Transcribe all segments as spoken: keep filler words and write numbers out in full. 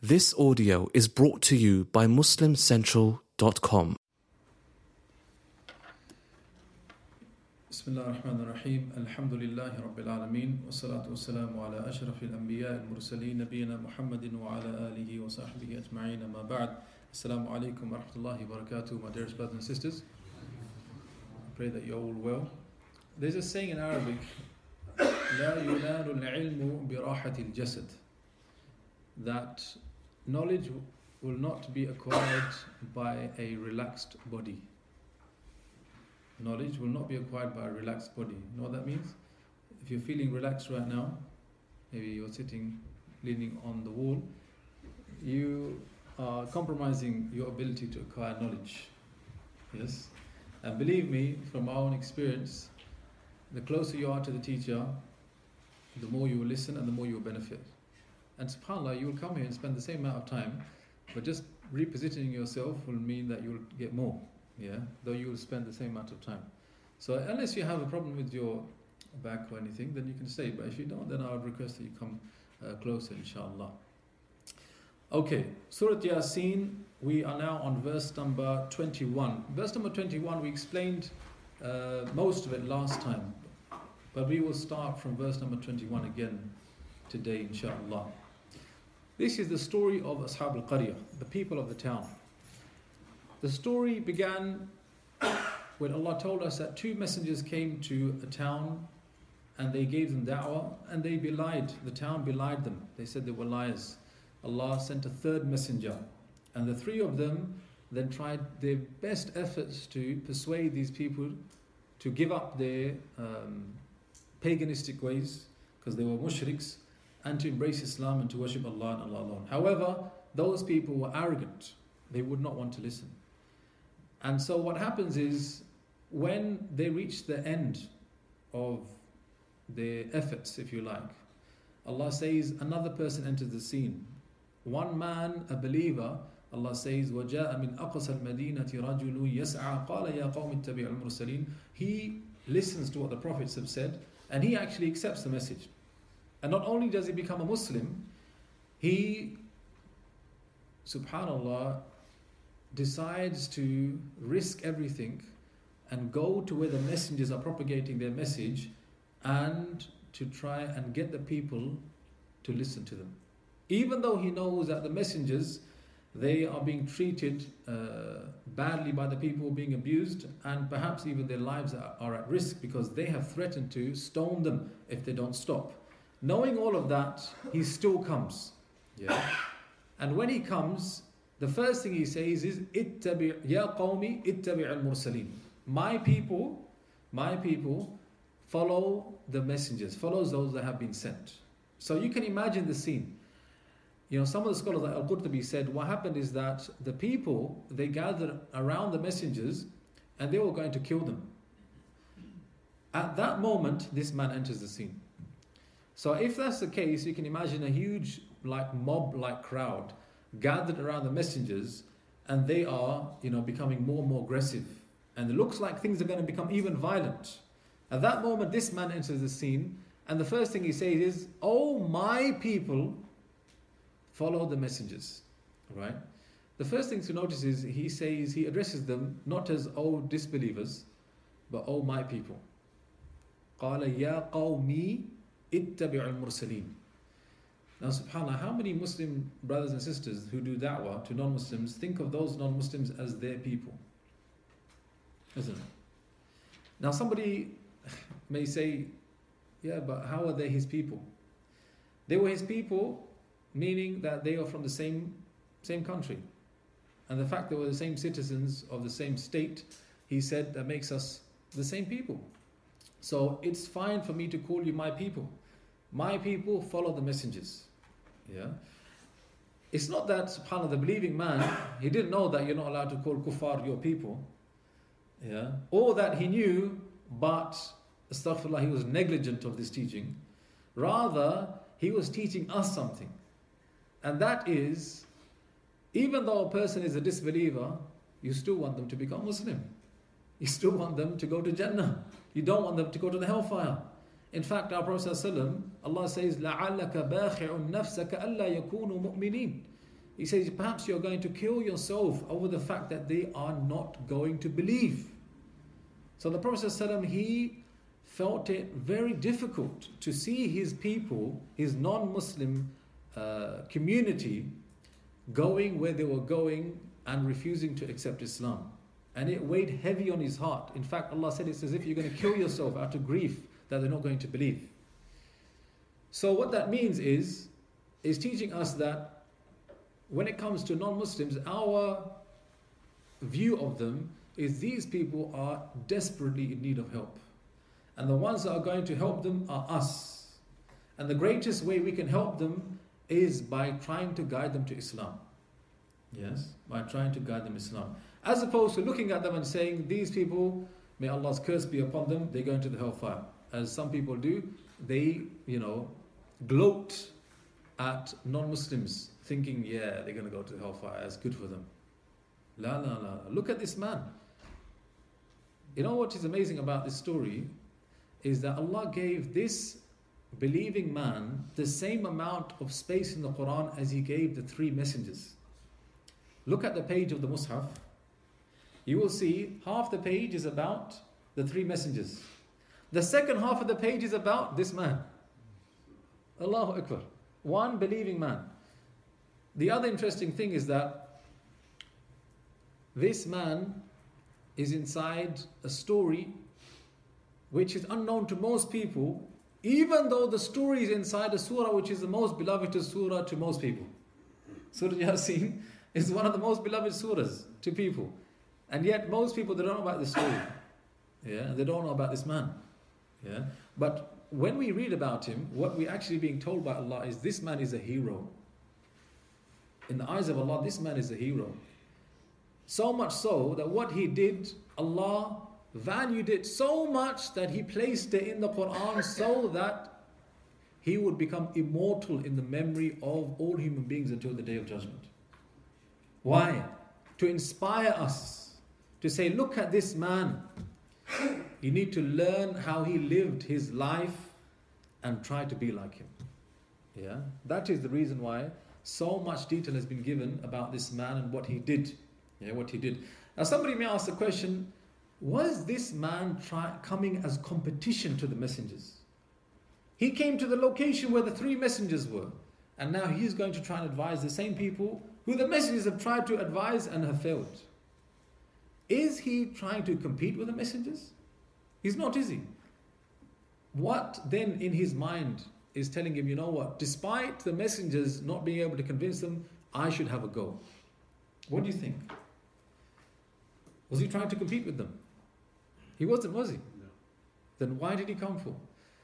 This audio is brought to you by muslim central dot com. Bismillah ar-Rahman ar-Rahim. Alhamdulillahi Rabbil Alameen. Wassalatu wassalamu ala ashrafil anbiya al-mursaleen nabiyina Muhammadin wa ala alihi wa sahbihi ajma'in, amma ba'd. Assalamu alaikum wa rahmatullahi wa barakatuh, my dearest brothers and sisters. I pray that you're all well. There's a saying in Arabic, لا ينال العلم براحة الجسد, that knowledge will not be acquired by a relaxed body. Knowledge will not be acquired by a relaxed body. You know what that means? If you're feeling relaxed right now, maybe you're sitting, leaning on the wall, you are compromising your ability to acquire knowledge. Yes? And believe me, from our own experience, the closer you are to the teacher, the more you will listen and the more you will benefit. And subhanAllah, you will come here and spend the same amount of time, but just repositioning yourself will mean that you will get more, yeah, though you will spend the same amount of time. So unless you have a problem with your back or anything, then you can stay. But if you don't, then I would request that you come uh, closer, inshallah. Okay, Surah Yasin, we are now on verse number twenty-one. Verse number twenty-one, we explained uh, most of it last time, but we will start from verse number twenty-one again today, inshallah. This is the story of Ashab al-Qaryah, the people of the town. The story began when Allah told us that two messengers came to a town and they gave them da'wah and they belied, the town belied them. They said they were liars. Allah sent a third messenger and the three of them then tried their best efforts to persuade these people to give up their um, paganistic ways, because they were mushriks, and to embrace Islam and to worship Allah and Allah alone. However, those people were arrogant. They would not want to listen. And so what happens is, when they reach the end of their efforts, if you like, Allah says another person enters the scene. One man, a believer, Allah says, وَجَاءَ مِنْ أَقْصَى الْمَدِينَةِ رَجُلٌ يَسْعَى قَالَ يَا قَوْمِ اتَّبِعُوا الْمُرْسَلِينَ. He listens to what the prophets have said and he actually accepts the message. And not only does he become a Muslim, he, subhanallah, decides to risk everything and go to where the messengers are propagating their message and to try and get the people to listen to them. Even though he knows that the messengers, they are being treated uh, badly by the people, being abused, and perhaps even their lives are, are at risk because they have threatened to stone them if they don't stop. Knowing all of that, he still comes. Yeah. And when he comes, the first thing he says is, "Ittabi' ya qawmi ittabi' al-mursaleen." My people, my people, follow the messengers, follows those that have been sent. So you can imagine the scene. You know, some of the scholars like Al-Qurtubi said, what happened is that the people, they gathered around the messengers and they were going to kill them. At that moment, this man enters the scene. So if that's the case, you can imagine a huge like mob-like crowd gathered around the messengers, and they are, you know, becoming more and more aggressive. And it looks like things are going to become even violent. At that moment, this man enters the scene, and the first thing he says is, "Oh, my people, follow the messengers." Right? The first thing to notice is he says, he addresses them not as "oh disbelievers," but "oh my people." قَالَ يَا قَوْمِي اتَّبِعُوا الْمُرْسَلِينَ. Now subhanAllah, how many Muslim brothers and sisters who do da'wah to non-Muslims think of those non-Muslims as their people? Isn't it? Now somebody may say, yeah, but how are they his people? They were his people, meaning that they are from the same same country. And the fact that we're the same citizens of the same state, he said, that makes us the same people. So it's fine for me to call you my people. My people follow the messengers. Yeah. It's not that, subhanAllah, the believing man, he didn't know that you're not allowed to call kuffar your people. Yeah. Or that he knew, but astaghfirullah, he was negligent of this teaching. Rather, he was teaching us something. And that is, even though a person is a disbeliever, you still want them to become Muslim. You still want them to go to Jannah. You don't want them to go to the hellfire. In fact, our Prophet ﷺ, Allah says, لَعَلَّكَ بَاخِعٌ نَفْسَكَ أَلَّا يَكُونُوا مُؤْمِنِينَ. He says, perhaps you're going to kill yourself over the fact that they are not going to believe. So the Prophet ﷺ, he felt it very difficult to see his people, his non-Muslim uh, community, going where they were going and refusing to accept Islam. And it weighed heavy on his heart. In fact, Allah said it's as if you're going to kill yourself out of grief that they're not going to believe. So what that means is, is teaching us that when it comes to non-Muslims, our view of them is these people are desperately in need of help. And the ones that are going to help them are us. And the greatest way we can help them is by trying to guide them to Islam. Yes, by trying to guide them to Islam. As opposed to looking at them and saying, these people, may Allah's curse be upon them, they go into the hellfire. As some people do, they, you know, gloat at non-Muslims, thinking, yeah, they're going to go to the hellfire, it's good for them. La, la, la. Look at this man. You know what is amazing about this story is that Allah gave this believing man the same amount of space in the Quran as He gave the three messengers. Look at the page of the Mus'haf. You will see half the page is about the three messengers. The second half of the page is about this man. Allahu Akbar. One believing man. The other interesting thing is that this man is inside a story which is unknown to most people, even though the story is inside a surah which is the most beloved surah to most people. Surah Yasin is one of the most beloved surahs to people. And yet most people, they don't know about this story. Yeah, they don't know about this man. Yeah, but when we read about him, what we're actually being told by Allah is this man is a hero. In the eyes of Allah, this man is a hero. So much so that what he did, Allah valued it so much that He placed it in the Quran so that he would become immortal in the memory of all human beings until the Day of Judgment. Why? To inspire us, to say, look at this man. You need to learn how he lived his life and try to be like him. Yeah, that is the reason why so much detail has been given about this man and what he did. Yeah, what he did. Now somebody may ask the question, was this man try, coming as competition to the messengers? He came to the location where the three messengers were, and now he's going to try and advise the same people who the messengers have tried to advise and have failed. Is he trying to compete with the messengers? He's not, is he? What then in his mind is telling him, you know what, despite the messengers not being able to convince them, I should have a go? What do you think? Was he trying to compete with them? He wasn't, was he? No. Then why did he come for?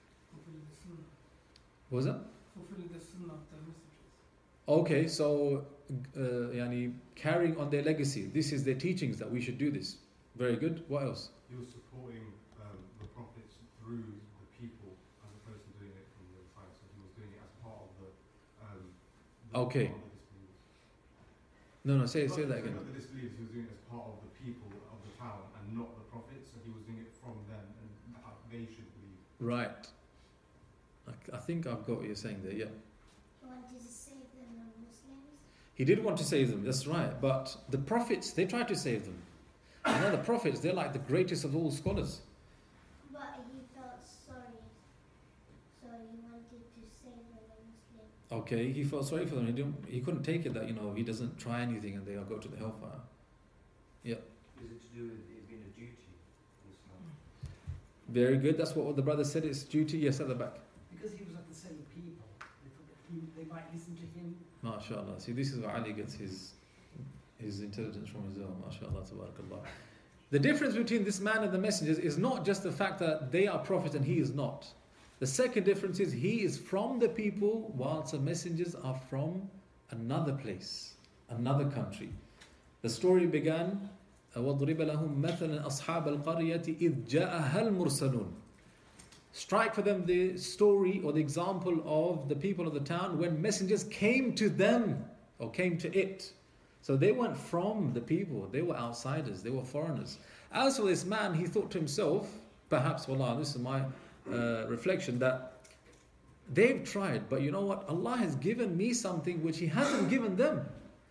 What was that? Fulfilling the sunnah of the messages. Okay, so uh, yani, carrying on their legacy. This is their teachings that we should do this. Very good. What else? He was supporting um, the prophets through the people as opposed to doing it from the side. So he was doing it as part of the. Um, the Okay. part of the disbelievers. No, no, say, say Not- that again. Not the disbelievers, he was doing it as part of the people of the town and not the prophets. So he was doing it from them and how they should believe. Right. I, I think I've got what you're saying there, yeah. He wanted to save the non-Muslims. He did want to save them, that's right. But the prophets, they tried to save them. You know, the prophets, they're like the greatest of all scholars. But he felt sorry. So he wanted to save the non-Muslims. Okay, he felt sorry for them. He didn't. He couldn't take it that, you know, he doesn't try anything and they'll go to the hellfire. Yeah. Is it to do with it being a duty in Islam? Very good. That's what the brother said. It's duty. Yes, at the back. Because he was like the same people. They, thought that he, they might listen to him. MashaAllah. See, this is where Ali gets his his intelligence from as well. MashaAllah. Tabarakallah. The difference between this man and the messengers is not just the fact that they are prophets and he is not. The second difference is he is from the people, whilst the messengers are from another place, another country. The story began, وَضْرِبَ لَهُمْ مَثَلًا أَصْحَابَ الْقَرْيَةِ إِذْ جَاءَهَا الْمُرْسَلُونَ. Strike for them the story or the example of the people of the town when messengers came to them or came to it. So they weren't from the people, they were outsiders, they were foreigners. As for this man, he thought to himself, perhaps, wallah, this is my uh, reflection, that they've tried, but you know what? Allah has given me something which He hasn't given them.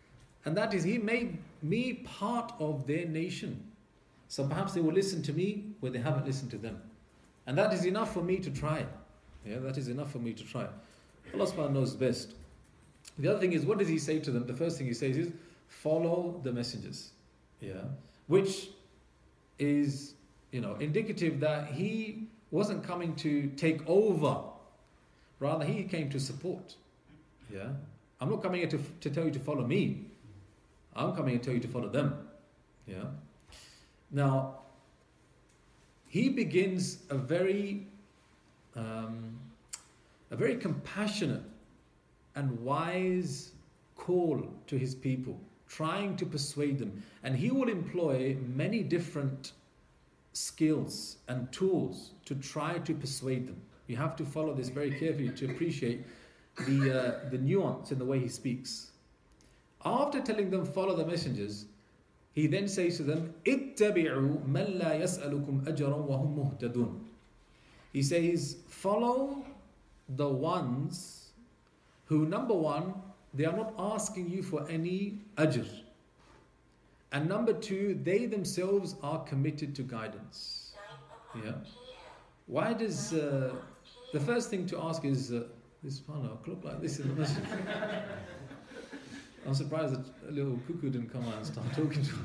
And that is, He made me part of their nation. So perhaps they will listen to me where they haven't listened to them. And that is enough for me to try. Yeah, that is enough for me to try. Allah subhanahu wa ta'ala knows best. The other thing is, what does He say to them? The first thing He says is, follow the messengers. Yeah, which is, you know, indicative that He wasn't coming to take over. Rather, He came to support. Yeah, I'm not coming here to, to tell you to follow me. I'm coming here to tell you to follow them. Yeah. Now, He begins a very, um, a very compassionate and wise call to His people, trying to persuade them. And He will employ many different skills and tools to try to persuade them. You have to follow this very carefully to appreciate the uh, the nuance in the way He speaks. After telling them follow the messengers, He then says to them, اتبعوا من لا يسألكم أجرا وهم مهتدون. He says, follow the ones who, number one, they are not asking you for any ajr. And number two, they themselves are committed to guidance. Yeah. Why does uh, the first thing to ask is uh, this panel look like this in the masjid? I'm surprised that a little cuckoo didn't come out and start talking to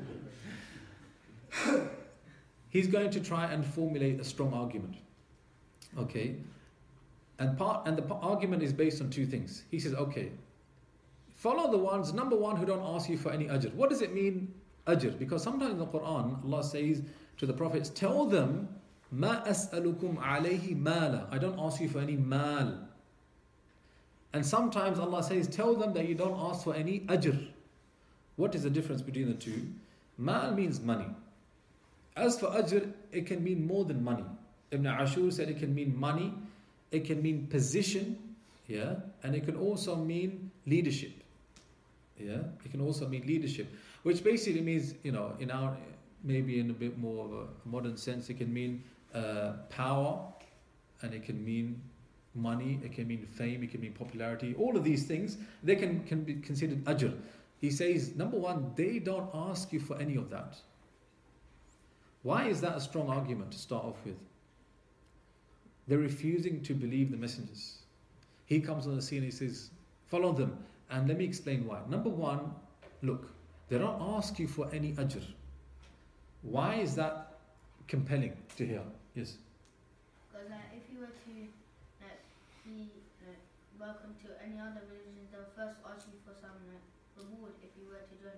us. He's going to try and formulate a strong argument. Okay, and part and the argument is based on two things. He says, okay, follow the ones, number one, who don't ask you for any ajr. What does it mean, ajr? Because sometimes in the Quran, Allah says to the prophets, tell them, ma as'alukum alayhi mala. I don't ask you for any mal. And sometimes Allah says, tell them that you don't ask for any ajr. What is the difference between the two? Mal means money. As for ajr, it can mean more than money. Ibn Ashur said it can mean money, it can mean position, yeah, and it can also mean leadership. Yeah, it can also mean leadership, which basically means, you know, in our, maybe in a bit more of a modern sense, it can mean uh, power, and it can mean money, it can mean fame, it can mean popularity. All of these things, they can, can be considered ajr. He says, number one, they don't ask you for any of that. Why is that a strong argument to start off with? They're refusing to believe the messengers. He comes on the scene and he says, follow them. And let me explain why. Number one, look, they don't ask you for any ajr. Why is that compelling to hear? Yes? Because uh, if you were to uh, be uh, welcome to any other religion, they'll first ask you for some uh, reward if you were to join.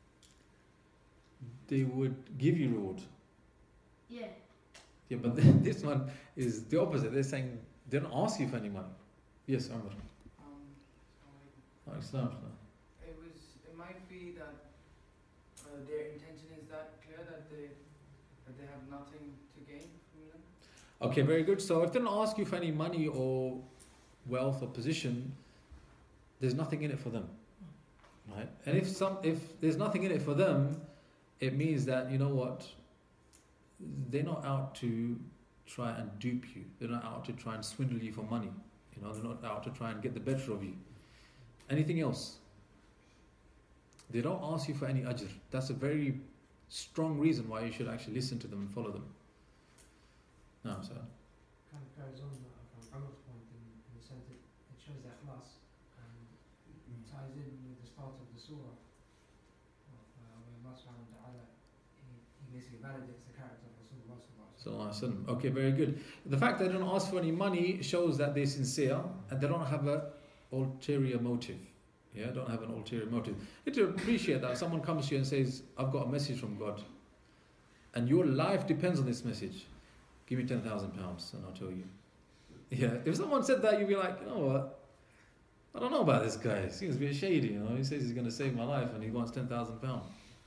They would give you reward. Yeah. Yeah, but then this one is the opposite. They're saying they don't ask you for any money. Yes, Umar. Um, Oh, Islam. it was. It might be that uh, their intention is that clear that they that they have nothing to gain from them. Okay, very good. So if they don't ask you for any money or wealth or position, there's nothing in it for them, right? And if some, if there's nothing in it for them, it means that, you know what, they're not out to try and dupe you. They're not out to try and swindle you for money. You know, they're not out to try and get the better of you. Anything else? They don't ask you for any ajr. That's a very strong reason why you should actually listen to them and follow them. No, sir. Kind of goes on uh, from Umar's point in, in the sense that it shows that ikhlas and it ties in with the start of the surah. Of, uh, where Allah subhanahu wa ta'ala, he, he basically validates the character of Rasulullah sallallahu Sallallahu Alaihi Wasallam. Okay, very good. The fact that they don't ask for any money shows that they're sincere and they don't have an ulterior motive. Yeah, don't have an ulterior motive. You have to appreciate that someone comes to you and says, I've got a message from God and your life depends on this message. Give me ten thousand pounds and I'll tell you. Yeah, if someone said that, you'd be like, you know what? I don't know about this guy. He seems a bit shady, you know. He says he's going to save my life and he wants ten thousand pounds.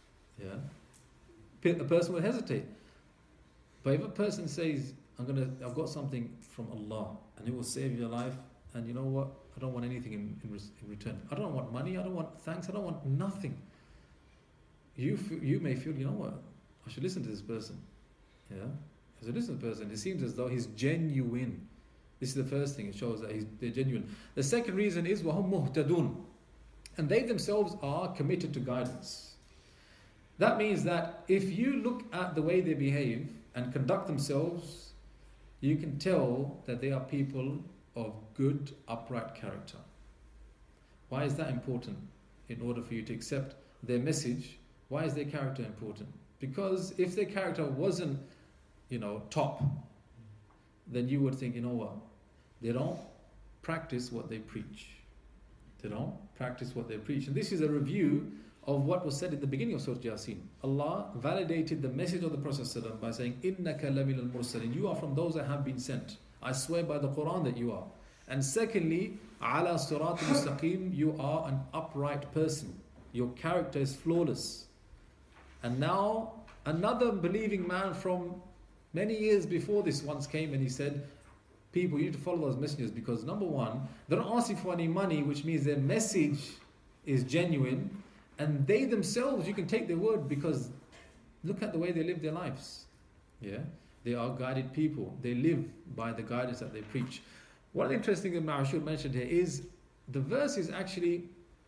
Yeah. A person would hesitate. But if a person says, I'm gonna, I've got something from Allah and it will save your life, and you know what? I don't want anything in, in, in return. I don't want money. I don't want thanks. I don't want nothing. You f- you may feel, you know what? I should listen to this person. Yeah. As a listen to the person, it seems as though he's genuine. This is the first thing. It shows that he's they're genuine. The second reason is وَهُمْ مُهْتَدُونَ. And they themselves are committed to guidance. That means that if you look at the way they behave and conduct themselves, you can tell that they are people of good, upright character. Why is that important? In order for you to accept their message, why is their character important? Because if their character wasn't, you know, top, then you would think, you know what, they don't practice what they preach. They don't practice what they preach. And this is a review of what was said in the beginning of Surah Yasin. Allah validated the message of the Prophet ﷺ by saying, إِنَّكَ لَمِنَ الْمُرْسَلِينَ, you are from those that have been sent. I swear by the Quran that you are. And secondly, عَلَى صِرَاطِ مُسْتَقِيمٍ, you are an upright person. Your character is flawless. And now, another believing man from many years before this once came and he said, people, you need to follow those messengers because number one, they're not asking for any money, which means their message is genuine. And they themselves, you can take their word because look at the way they live their lives. Yeah, they are guided people. They live by the guidance that they preach. One interesting thing Ma'ashur mentioned here is the verse is actually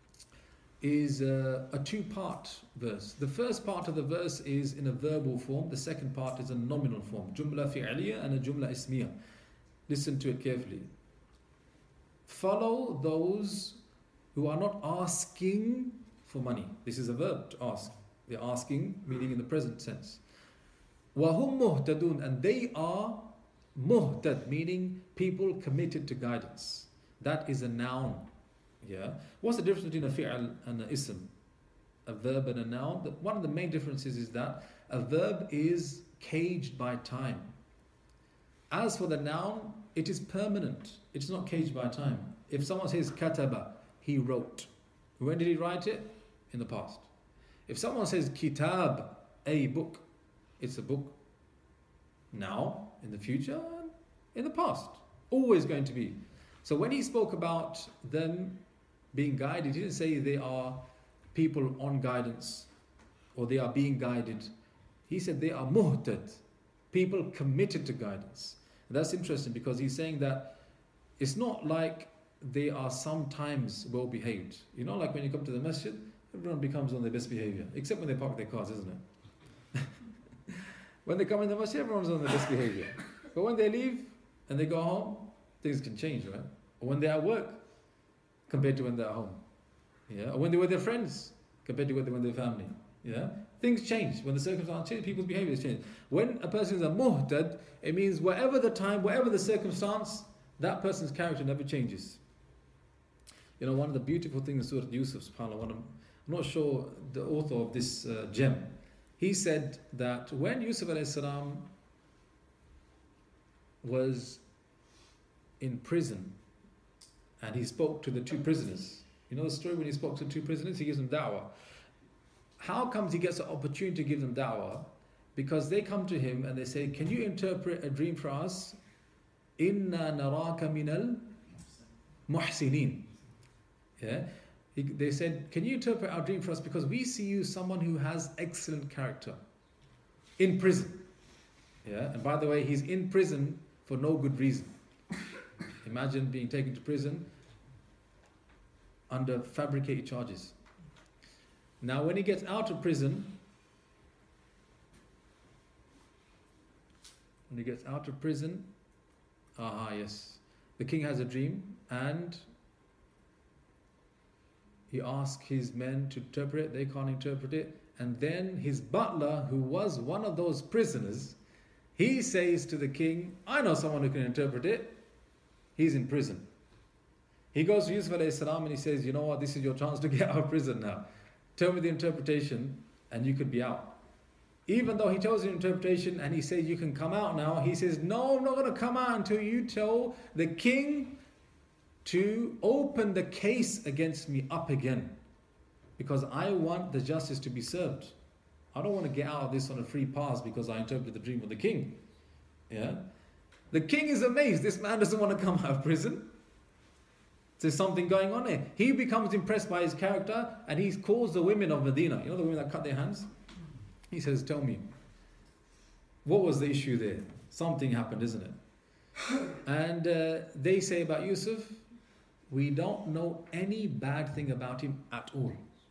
is a, a two-part verse. The first part of the verse is in a verbal form. The second part is a nominal form. Jumla fi'aliyah and a jumla ismiyah. Listen to it carefully. Follow those who are not asking for money. This is a verb, to ask. They're asking, meaning in the present sense. وَهُمْ مُهْتَدُونَ, and they are muhtad, meaning people committed to guidance. That is a noun. Yeah. What's the difference between a fi'al and an ism? A verb and a noun? One of the main differences is that a verb is caged by time. As for the noun, it is permanent. It's not caged by time. If someone says kataba, he wrote. When did he write it? In the past. If someone says kitab, a book, it's a book now, in the future, in the past. Always going to be. So when he spoke about them being guided, he didn't say they are people on guidance or they are being guided. He said they are muhtad, people committed to guidance. And that's interesting because he's saying that it's not like they are sometimes well behaved. You know, like when you come to the masjid, everyone becomes on their best behavior, except when they park their cars, isn't it? When they come in the masjid, everyone's on their best behavior. But when they leave and they go home, things can change, right? Or when they're at work, compared to when they're at home. Yeah? Or when they're with their friends, compared to when they're with their family. Yeah? Things change. When the circumstances change, people's behaviors change. When a person is a muhtad, it means whatever the time, whatever the circumstance, that person's character never changes. You know, one of the beautiful things in Surah Yusuf, subhanAllah, I'm not sure the author of this uh, gem, he said that when Yusuf alayhi salam was in prison and he spoke to the two prisoners, you know the story when he spoke to the two prisoners, he gives them da'wah. How comes he gets the opportunity to give them da'wah? Because they come to him and they say, can you interpret a dream for us? Inna naraka minal muhsinin. Yeah? He, they said, can you interpret our dream for us? Because we see you someone who has excellent character. In prison. Yeah? And by the way, he's in prison for no good reason. Imagine being taken to prison under fabricated charges. Now when he gets out of prison, when he gets out of prison, aha, yes, the king has a dream and he asks his men to interpret it, they can't interpret it, and then his butler, who was one of those prisoners, he says to the king, I know someone who can interpret it, he's in prison. He goes to Yusuf alayhi salam and he says, you know what, this is your chance to get out of prison now. Tell me the interpretation and you could be out. Even though he tells you the interpretation and he says you can come out now, he says, no, I'm not going to come out until you tell the king to open the case against me up again. Because I want the justice to be served. I don't want to get out of this on a free pass because I interpreted the dream of the king. Yeah? The king is amazed. This man doesn't want to come out of prison. There's something going on here. He becomes impressed by his character and he calls the women of Medina. You know the women that cut their hands? He says, tell me, what was the issue there? Something happened, isn't it? And uh, they say about Yusuf, we don't know any bad thing about him at all.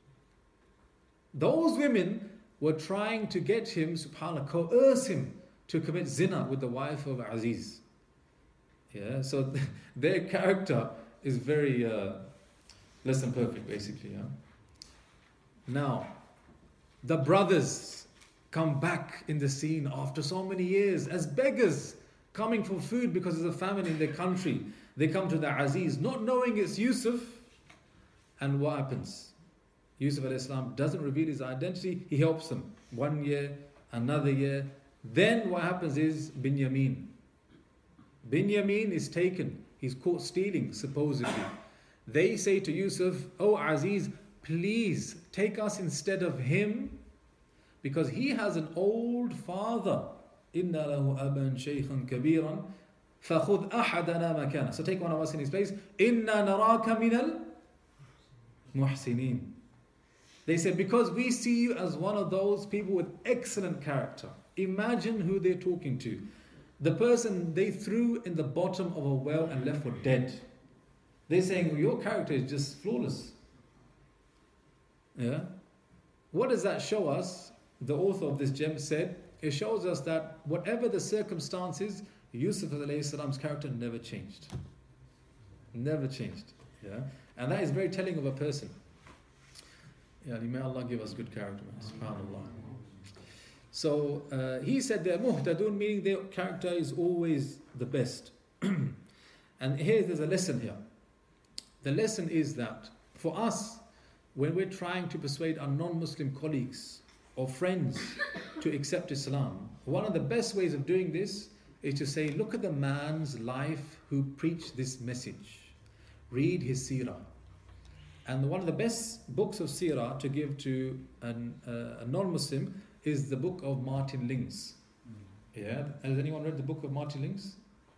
Those women were trying to get him, subhanAllah, coerce him to commit zina with the wife of Aziz. Yeah, so their character is very uh, less than perfect, basically. Yeah? Now, the brothers come back in the scene after so many years as beggars coming for food because there's a famine in their country. They come to the Aziz, not knowing it's Yusuf. And what happens? Yusuf alayhi salam doesn't reveal his identity. He helps them. One year, another year. Then what happens is Binyamin. Binyamin is taken. He's caught stealing, supposedly. They say to Yusuf, "Oh Aziz, please take us instead of him, because he has an old father. Inna lahu aban shaykhan kabiran, fakhudh ahadana makana." So take one of us in his place. Inna naraka minal muhsinin. They said, because we see you as one of those people with excellent character. Imagine who they're talking to. The person they threw in the bottom of a well and left for dead. They're saying, well, your character is just flawless. Yeah. What does that show us? The author of this gem said, it shows us that whatever the circumstances, Yusuf alayhi salam's character never changed. Never changed. Yeah. And that is very telling of a person. Yeah, may Allah give us good character, subhanAllah. So uh, he said they're muhtadun, meaning their character is always the best. And here there's a lesson here. The lesson is that for us, when we're trying to persuade our non-Muslim colleagues or friends to accept Islam, one of the best ways of doing this is to say, look at the man's life who preached this message. Read his seerah. And one of the best books of seerah to give to an, uh, a non-Muslim is the book of Martin Lings. Yeah, has anyone read the book of Martin Lings?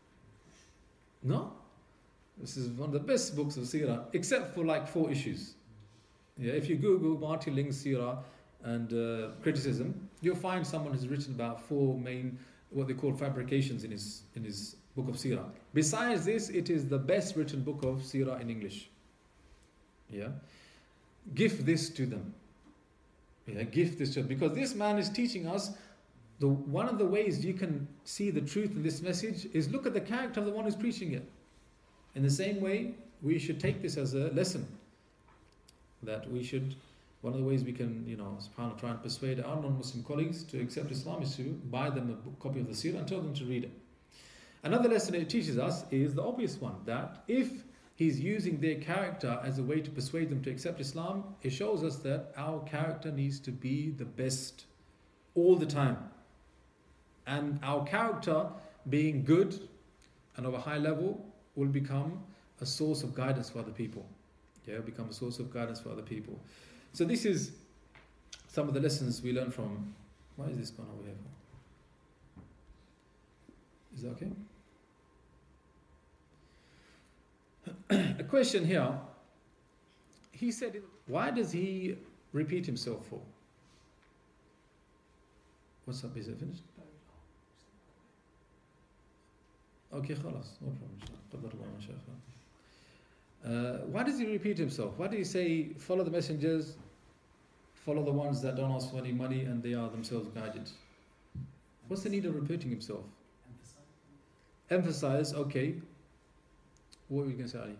No? This is one of the best books of seerah, except for like four issues. Yeah, if you Google Martin Lings seerah and uh, criticism, you'll find someone who's written about four main, what they call fabrications in his in his book of seerah. Besides this, it is the best written book of seerah in English. Yeah, give this to them. Yeah, give this to them, because this man is teaching us the one of the ways you can see the truth in this message is look at the character of the one who's preaching it. In the same way, we should take this as a lesson that we should. One of the ways we can, you know, subhanAllah, try and persuade our non-Muslim colleagues to accept Islam is to buy them a book, copy of the seerah and tell them to read it. Another lesson it teaches us is the obvious one, that if he's using their character as a way to persuade them to accept Islam, it shows us that our character needs to be the best all the time. And our character being good and of a high level will become a source of guidance for other people. Yeah, become a source of guidance for other people. So this is some of the lessons we learn from. Why is this gone over here for? Is that okay? A question here. He said, why does he repeat himself for? What's up? Is it finished? Okay, khalas. No problem. Uh, why does he repeat himself? Why did he say, follow the messengers, follow the ones that don't ask for any money and they are themselves guided? What's the need of repeating himself? Emphasize. Emphasize, okay. What were you going to say, Ali?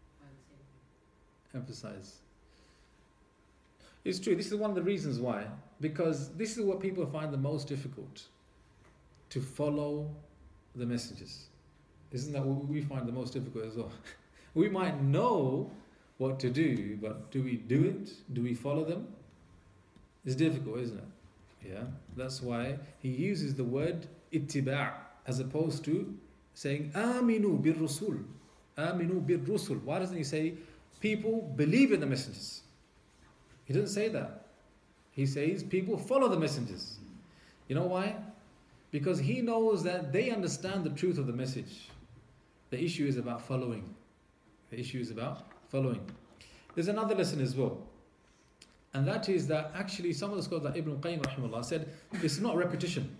Emphasize. It's true. This is one of the reasons why. Because this is what people find the most difficult. To follow the messages. Isn't that what we find the most difficult as well? We might know what to do, but do we do it? Do we follow them? It's difficult, isn't it? Yeah. That's why he uses the word ittiba' as opposed to saying aminu bir rusul. Aminu bir rusul. Why doesn't he say people believe in the messengers? He doesn't say that. He says people follow the messengers. You know why? Because he knows that they understand the truth of the message. The issue is about following. The issue is about following. There's another lesson as well. And that is that actually some of the scholars like Ibn Qayyim rahimahullah said it's not repetition.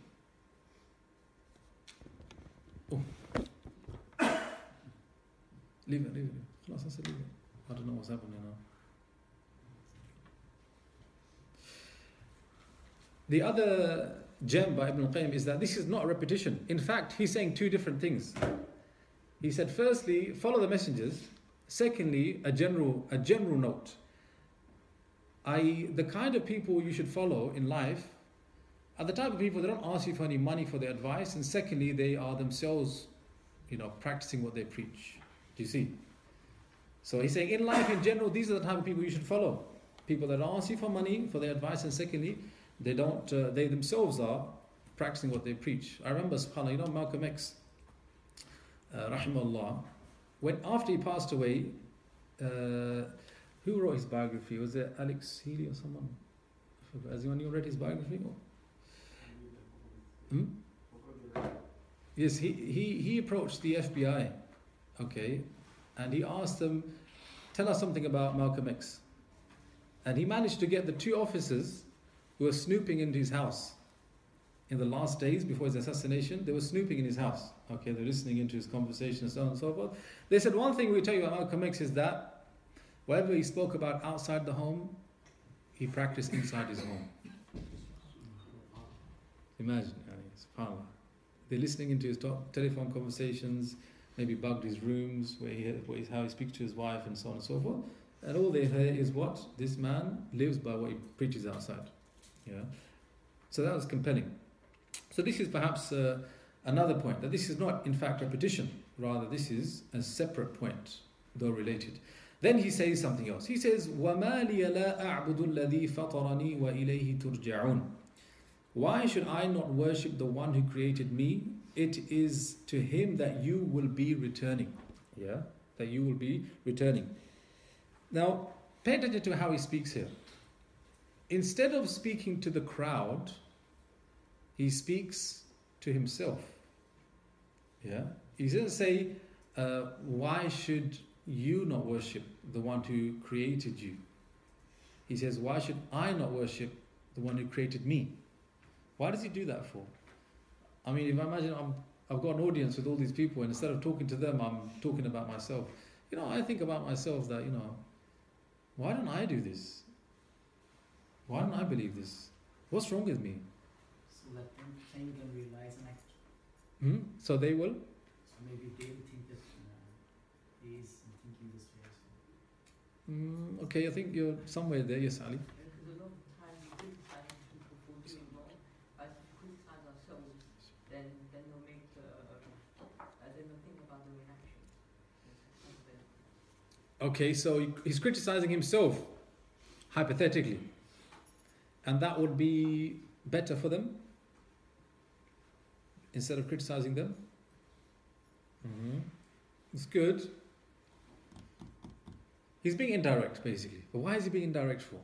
Oh. Leave it, leave it. خلاص, I said leave it. I don't know what's happening now. The other gem by Ibn al-Qayyim is that this is not a repetition. In fact, he's saying two different things. He said, firstly, follow the messengers. Secondly, a general a general note. that is, the kind of people you should follow in life are the type of people that don't ask you for any money for their advice, and secondly, they are themselves, you know, practicing what they preach. Do you see? So he's saying, in life in general, these are the type of people you should follow. People that don't ask you for money for their advice, and secondly, they don't. Uh, they themselves are practicing what they preach. I remember, subhanAllah, you know, Malcolm X, uh, rahimahullah, when after he passed away, uh, who wrote his biography? Was it Alex Healy or someone? I forgot. Has anyone read his biography? Hmm? Yes, he, he, he approached the F B I, okay, and he asked them, tell us something about Malcolm X. And he managed to get the two officers who were snooping into his house in the last days before his assassination. They were snooping in his house, okay, they were listening into his conversation and so on and so forth. They said, one thing we tell you about Malcolm X is that whatever he spoke about outside the home, he practiced inside his home. Imagine, subhanAllah. They're listening into his talk, telephone conversations, maybe bugged his rooms, where he, where he, how he speaks to his wife and so on and so forth. And all they hear is what? This man lives by what he preaches outside. Yeah. So that was compelling. So this is perhaps uh, another point, that this is not in fact repetition, rather this is a separate point, though related. Then he says something else. He says, وَمَا لِيَ لَا أَعْبُدُ الَّذِي فَطَرَنِي وَإِلَيْهِ تُرْجَعُونَ. Why should I not worship the one who created me? It is to him that you will be returning. Yeah, that you will be returning. Now, pay attention to how he speaks here. Instead of speaking to the crowd, he speaks to himself. Yeah, he doesn't say, uh, why should you not worship the one who created you? He says, why should I not worship the one who created me? Why does he do that for? I mean, if I imagine I'm, I've got an audience with all these people, and instead of talking to them, I'm talking about myself. You know, I think about myself that, you know, why don't I do this? Why don't I believe this? What's wrong with me? So let them think and realize and act. Hmm? So they will? So maybe they will think that uh, he is thinking this way as well. Mm, okay, I think you're somewhere there. Yes, Ali. Because a lot of times we criticize people for doing wrong, but if we criticize ourselves, then then they'll make uh, uh, then they'll think about their own actions. Okay, so he's criticizing himself, hypothetically. And that would be better for them? Instead of criticizing them? Mm-hmm. It's good. He's being indirect, basically. But why is he being indirect for?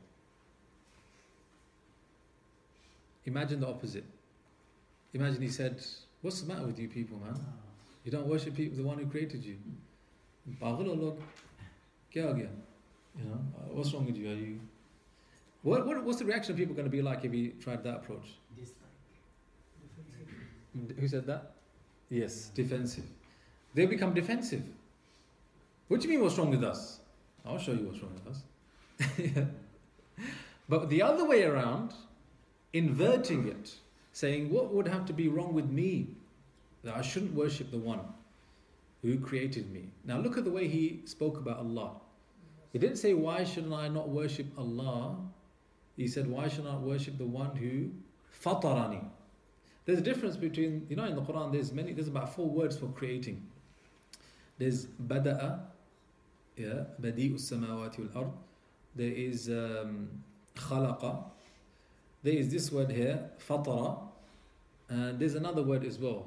Imagine the opposite. Imagine he said, what's the matter with you people, man? You don't worship people, the one who created you. You know, uh, what's wrong with you? Are you... What, what what's the reaction of people going to be like if he tried that approach? Dislike. Who said that? Yes, defensive. They'll become defensive. What do you mean what's wrong with us? I'll show you what's wrong with us. Yeah. But the other way around, inverting it, saying what would have to be wrong with me that I shouldn't worship the one who created me. Now look at the way he spoke about Allah. He didn't say, why shouldn't I not worship Allah? He said, why should I not worship the one who fatarani? There's a difference between, you know, in the Quran there's many, there's about four words for creating. There's bada'a, yeah, badi'u samawati wal ard. There is um, khalaqa. There is this word here, fatara. And there's another word as well.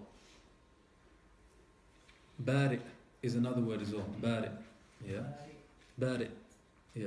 Bari' is another word as well. Bari', yeah. Bari', yeah.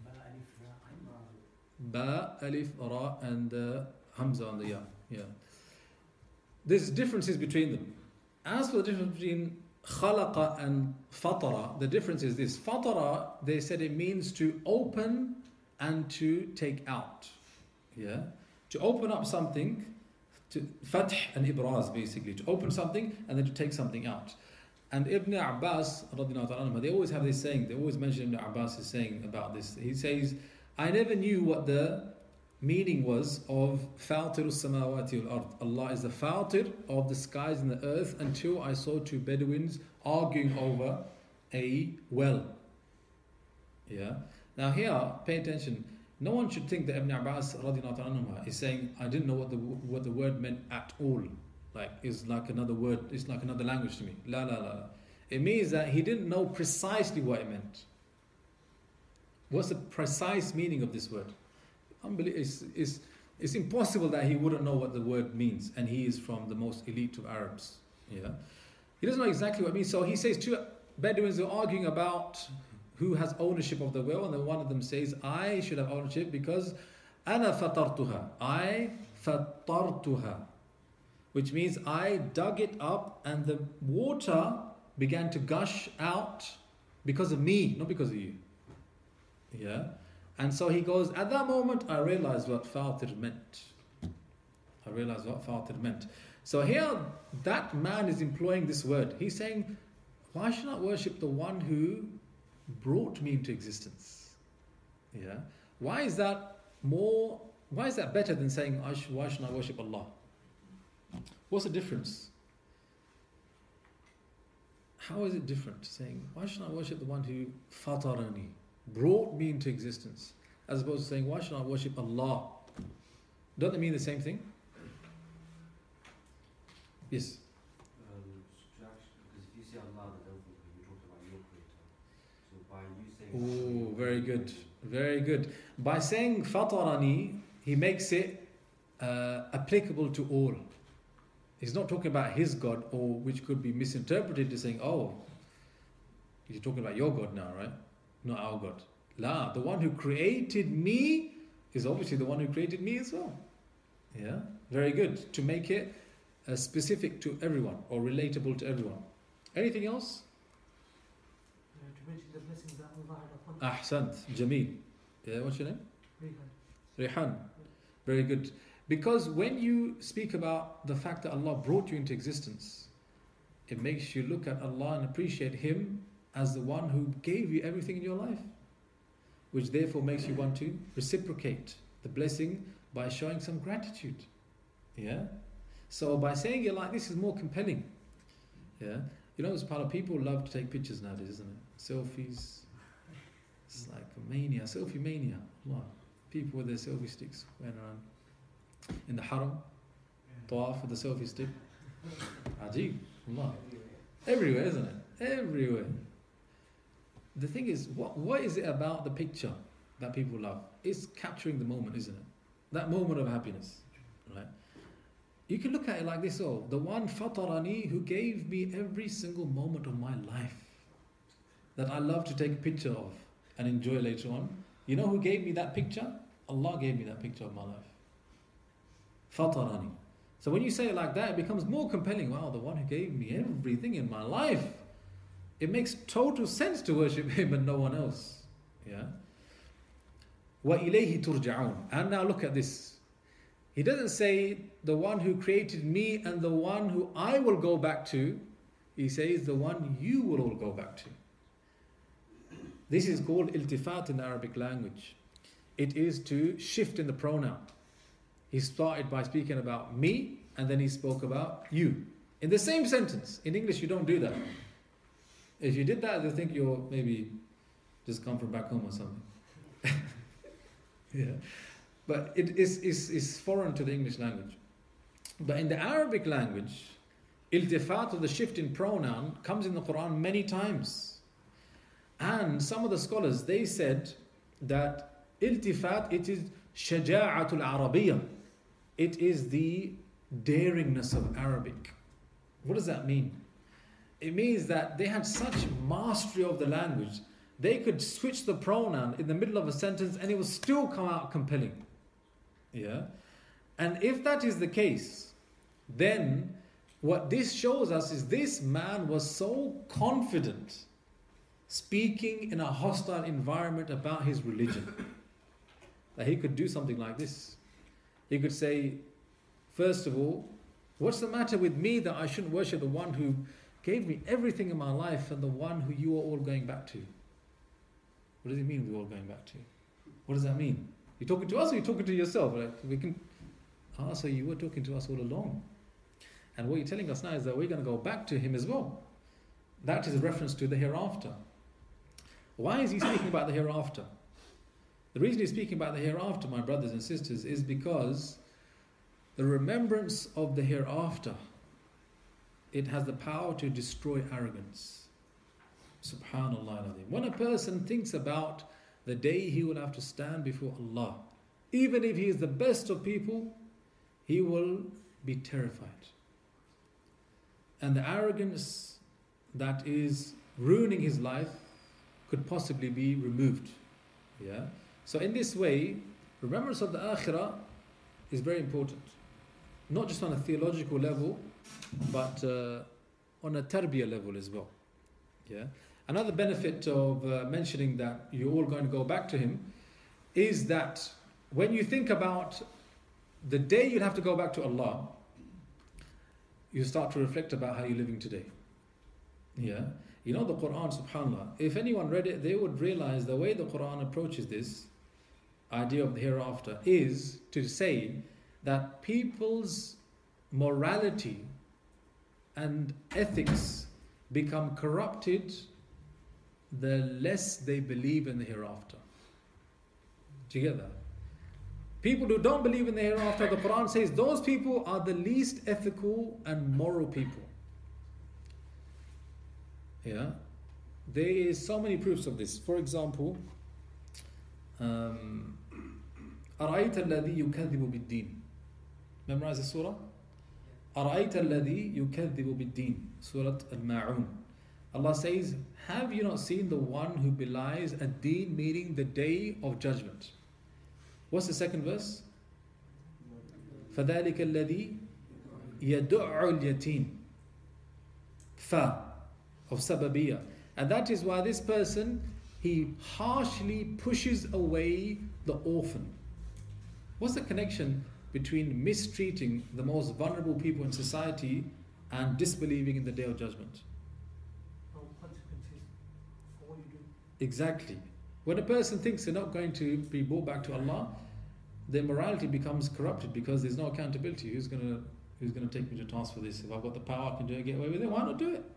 Ba, alif, ra, and uh, hamza on the ya. Yeah. There's differences between them. As for the difference between khalaqa and fatara, the difference is this. Fatara, they said it means to open and to take out. Yeah. To open up something, to fath and ibraz basically, to open something and then to take something out. And Ibn Abbas, radiallahu anhu, they always have this saying, they always mention Ibn Abbas is saying about this. He says, I never knew what the meaning was of Fatir al-Samawati wal-Ard. Allah is the Fatir of the skies and the earth until I saw two Bedouins arguing over a well. Yeah. Now here, pay attention. No one should think that Ibn Abbas radiallahu anhu is saying, I didn't know what the what the word meant at all. Like, it's like another word, it's like another language to me. La la la. It means that he didn't know precisely what it meant. What's the precise meaning of this word? Unbelievable. It's, it's, it's impossible that he wouldn't know what the word means, and he is from the most elite of Arabs. Yeah, he doesn't know exactly what it means. So he says two Bedouins are arguing about who has ownership of the well, and then one of them says, I should have ownership because أنا فطرتها. I فطرتها. Which means I dug it up and the water began to gush out because of me, not because of you. Yeah. And so he goes, at that moment I realized what Fatir meant. I realized what Fatir meant. So here, that man is employing this word. He's saying, why should I worship the one who brought me into existence? Yeah. Why is that more, why is that better than saying, I should, why should I worship Allah? What's the difference? How is it different? Saying, why should I worship the one who fatarani, brought me into existence, as opposed to saying, why should I worship Allah? Don't they mean the same thing? Yes. Um, to actually, because if you say Allah, then you talk about your creator. So by you saying. Oh, very good, very good. By saying fatarani, he makes it uh, applicable to all. He's not talking about his God, or which could be misinterpreted as saying, oh, you're talking about your God now, right? Not our God. La, the one who created me is obviously the one who created me as well. Yeah, very good. To make it uh, specific to everyone or relatable to everyone. Anything else? Uh, to mention the blessings that Allah had upon Ahsant, Jameel. Yeah, what's your name? Rehan. Rehan. Very good. Because when you speak about the fact that Allah brought you into existence, it makes you look at Allah and appreciate Him as the one who gave you everything in your life, which therefore makes you want to reciprocate the blessing by showing some gratitude. Yeah. So by saying it like this is more compelling. Yeah. You know, as part of people love to take pictures nowadays, isn't it? Selfies. It's like a mania, selfie mania. Allah. People with their selfie sticks going around. In the haram, tawaf with the selfie stick. Ajib, Allah. Everywhere, isn't it? Everywhere. The thing is, what what is it about the picture that people love? It's capturing the moment, isn't it? That moment of happiness, right? You can look at it like this: oh, the one fatarani who gave me every single moment of my life that I love to take a picture of and enjoy later on. You know who gave me that picture? Allah gave me that picture of my life. Fatarani. So when you say it like that, it becomes more compelling. Wow, the one who gave me everything in my life. It makes total sense to worship him and no one else. Yeah. وَإِلَيْهِ تُرْجَعُونَ. And now look at this. He doesn't say the one who created me and the one who I will go back to. He says the one you will all go back to. This is called iltifat in the Arabic language. It is to shift in the pronoun. He started by speaking about me, and then he spoke about you. In the same sentence. In English, you don't do that. If you did that, they think you're maybe just come from back home or something. Yeah. But it is, is, is foreign to the English language. But in the Arabic language, iltifat, or the shift in pronoun, comes in the Quran many times. And some of the scholars, they said that iltifat, it is shaja'atul Arabiyyah. It is the daringness of Arabic. What does that mean? It means that they had such mastery of the language, they could switch the pronoun in the middle of a sentence and it would still come out compelling. Yeah? And if that is the case, then what this shows us is this man was so confident speaking in a hostile environment about his religion that he could do something like this. He could say, first of all, what's the matter with me that I shouldn't worship the one who gave me everything in my life and the one who you are all going back to. What does it mean we're all going back to? What does that mean? You're talking to us or you're talking to yourself? Like we can, ah, so you were talking to us all along. And what you're telling us now is that we're going to go back to him as well. That is a reference to the hereafter. Why is he speaking about the hereafter? The reason he's speaking about the hereafter, my brothers and sisters, is because the remembrance of the hereafter, it has the power to destroy arrogance. Subhanallah. When a person thinks about the day he will have to stand before Allah, even if he is the best of people, he will be terrified. And the arrogance that is ruining his life could possibly be removed. Yeah. So in this way, remembrance of the akhirah is very important. Not just on a theological level, but uh, on a tarbiyah level as well. Yeah. Another benefit of uh, mentioning that you're all going to go back to him is that when you think about the day you'll have to go back to Allah, you start to reflect about how you're living today. Yeah. You know the Quran, subhanAllah, if anyone read it, they would realize the way the Quran approaches this idea of the hereafter is to say that people's morality and ethics become corrupted the less they believe in the hereafter. Do you get that? People who don't believe in the hereafter, the Quran says those people are the least ethical and moral people. Yeah, there is so many proofs of this. For example, um, أَرَأَيْتَ الَّذِي يُكَذِّبُ بِالدِّينِ. Memorize the surah? أَرَأَيْتَ الَّذِي يُكَذِّبُ بِالدِّينِ. Surah Al-Ma'un. Allah says, have you not seen the one who belies a deen, meaning the day of judgment? What's the second verse? فَذَلِكَ الَّذِي يَدُعُّ الْيَتِيمِ. Fa of sababiyah. And that is why this person, he harshly pushes away the orphan. What's the connection between mistreating the most vulnerable people in society and disbelieving in the day of judgment? No consequences for what you do. Exactly. When a person thinks they're not going to be brought back to Allah, their morality becomes corrupted because there's no accountability. Who's gonna who's gonna take me to task for this? If I've got the power, I can do it, get away with it. Why not do it?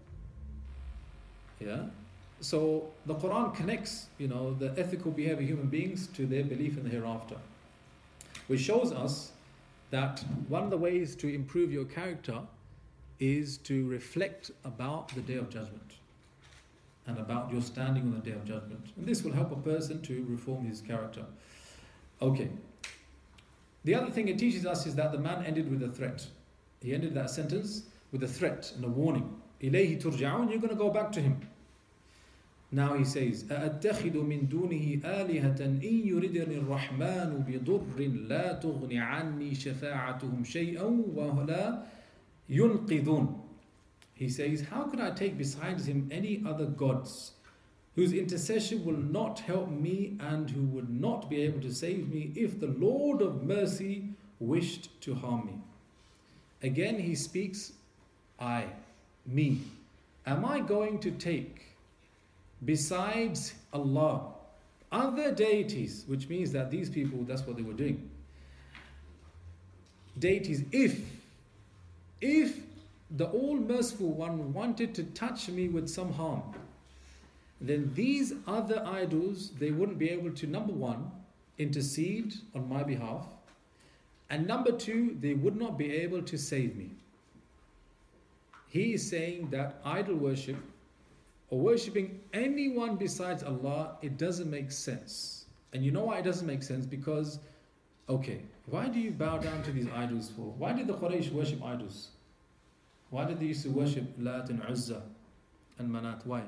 Yeah. So the Quran connects, you know, the ethical behavior of human beings to their belief in the hereafter, which shows us that one of the ways to improve your character is to reflect about the day of judgment and about your standing on the day of judgment. And this will help a person to reform his character. Okay. The other thing it teaches us is that the man ended with a threat. He ended that sentence with a threat and a warning. إِلَيْهِ تُرْجَعُونَ. You're going to go back to him. Now he says, أَأَتَّخِذُ مِن دُونِهِ آلِهَةً إِن يُرِدْنِ الرَّحْمَنُ بِضُرٍّ لَا تُغْنِ عَنِّي شَفَاعَتُهُمْ شَيْئًا وَلَا يُنْقِذُونَ. He says, how could I take besides him any other gods whose intercession will not help me and who would not be able to save me if the Lord of mercy wished to harm me? Again he speaks, I, me. Am I going to take besides Allah other deities? Which means that these people, that's what they were doing. Deities, if, if the all-merciful one wanted to touch me with some harm, then these other idols, they wouldn't be able to, number one, intercede on my behalf, and number two, they would not be able to save me. He is saying that idol worship or worshipping anyone besides Allah, it doesn't make sense. And you know why it doesn't make sense? Because, okay, why do you bow down to these idols for? Why did the Quraysh worship idols? Why did they used to worship Lat and Uzza and Manat? Why?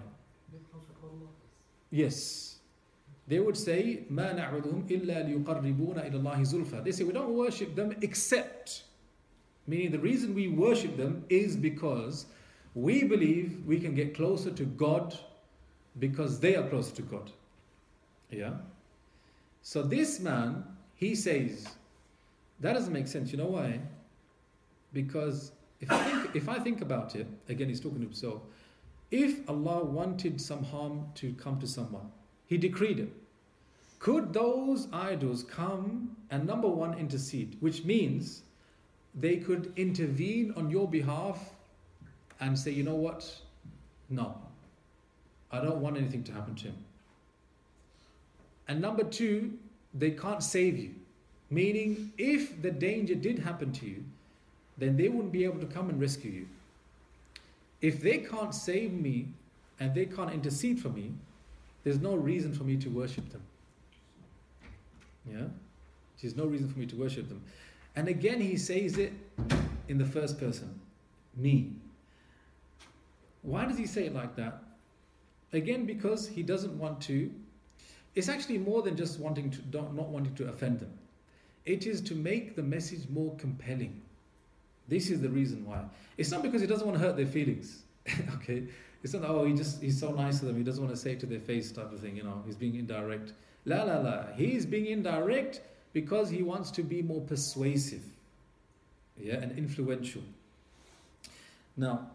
Yes. They would say, مَا نَعْبُدُهُمْ إِلَّا لِيُقَرِّبُونَ إِلَى اللَّهِ زُلْفَى. They say, we don't worship them except, meaning the reason we worship them is because we believe we can get closer to God because they are closer to God. Yeah? So this man, he says, that doesn't make sense. You know why? Because If I think, if I think about it, again, he's talking to himself. If Allah wanted some harm to come to someone, He decreed it. Could those idols come and number one intercede, which means they could intervene on your behalf and say, you know what? No, I don't want anything to happen to him. And number two, they can't save you. Meaning, if the danger did happen to you, then they wouldn't be able to come and rescue you. If they can't save me and they can't intercede for me, there's no reason for me to worship them. Yeah? There's no reason for me to worship them. And again, he says it in the first person. Me. Why does he say it like that? Again, because he doesn't want to. It's actually more than just wanting to, not wanting to offend them. It is to make the message more compelling. This is the reason why. It's not because he doesn't want to hurt their feelings. Okay? It's not, oh, he just he's so nice to them, he doesn't want to say it to their face type of thing, you know, he's being indirect. La la la. He's being indirect because he wants to be more persuasive. Yeah, and influential. Now,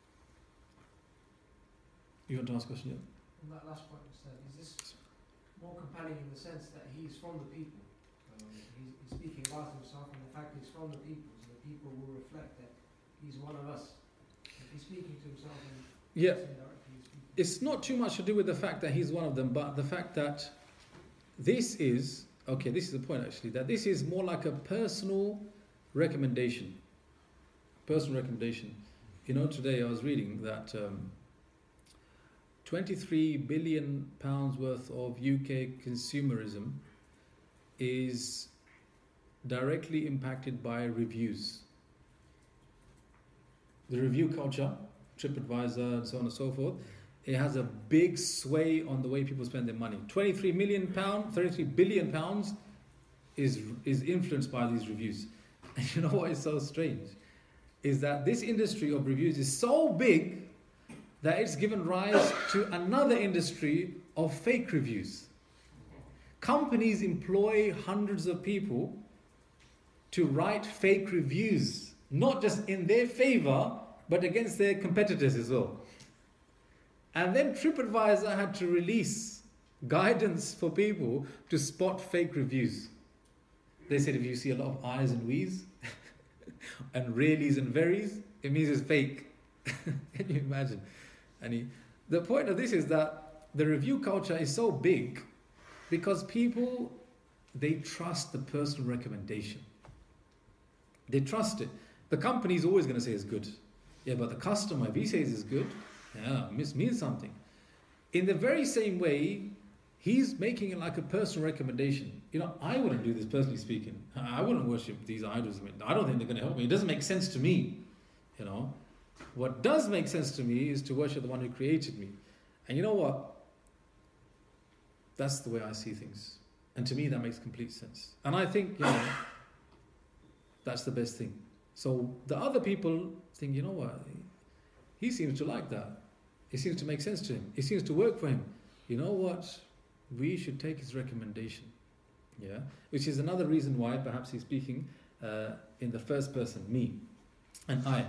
you want to ask a question? Yeah? On that last point, Ustad, is this more compelling in the sense that he's from the people? Um, he's, he's speaking about himself, and the fact he's from the people, so the people will reflect that he's one of us. If he's speaking to himself and yeah, indirectly he's speaking. It's not too much to do with the fact that he's one of them, but the fact that this is, okay, this is the point actually, that this is more like a personal recommendation. Personal recommendation. You know, today I was reading that um, twenty-three billion pounds worth of U K consumerism is directly impacted by reviews. The review culture, TripAdvisor and so on and so forth, it has a big sway on the way people spend their money. twenty-three million pounds, thirty-three billion pounds is, is influenced by these reviews. And you know what is so strange? Is that this industry of reviews is so big that it's given rise to another industry of fake reviews. Companies employ hundreds of people to write fake reviews, not just in their favor, but against their competitors as well. And then TripAdvisor had to release guidance for people to spot fake reviews. They said if you see a lot of I's and we's and reallys and verys, it means it's fake. Can you imagine? And he, the point of this is that the review culture is so big because people, they trust the personal recommendation. They trust it. The company is always going to say it's good. Yeah, but the customer, if he says it's good, yeah, it means something. In the very same way, he's making it like a personal recommendation. You know, I wouldn't do this personally speaking. I wouldn't worship these idols. I mean, I don't think they're going to help me. It doesn't make sense to me. You know, what does make sense to me is to worship the one who created me. And you know what? That's the way I see things. And to me, that makes complete sense. And I think, you know, that's the best thing. So the other people think, you know what? He seems to like that. It seems to make sense to him. It seems to work for him. You know what? We should take his recommendation. Yeah? Which is another reason why perhaps he's speaking uh, in the first person, me and I.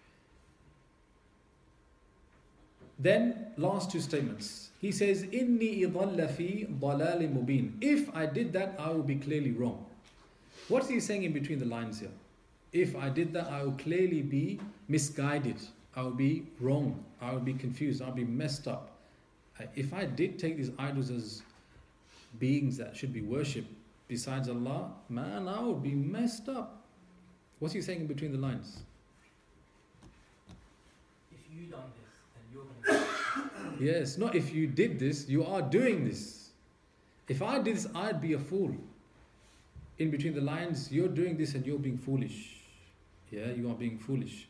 Then, last two statements. He says, Inni idalla fi dalali mubin. If I did that, I will be clearly wrong. What is he saying in between the lines here? If I did that, I will clearly be misguided. I will be wrong. I will be confused. I'll be messed up. If I did take these idols as beings that should be worshipped besides Allah, man, I would be messed up. What's he saying in between the lines? If you done this, then you're going to. Yes, not if you did this, you are doing this. If I did this, I'd be a fool. In between the lines, you're doing this and you're being foolish. Yeah, you are being foolish.